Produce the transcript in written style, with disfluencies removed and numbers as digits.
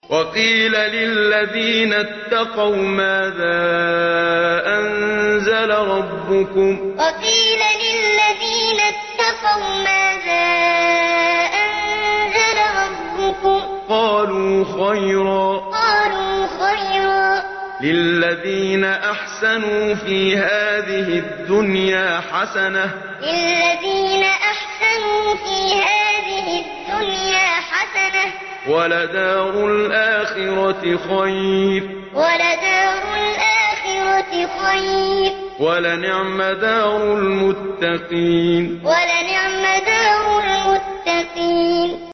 وقيل للذين اتقوا ماذا أنزل ربكم وقيل للذين اتقوا ماذا أنزل ربكم قالوا خيرا للذين أحسنوا في هذه الدنيا حسنة ولدار الآخرة خير ولنعم دار المتقين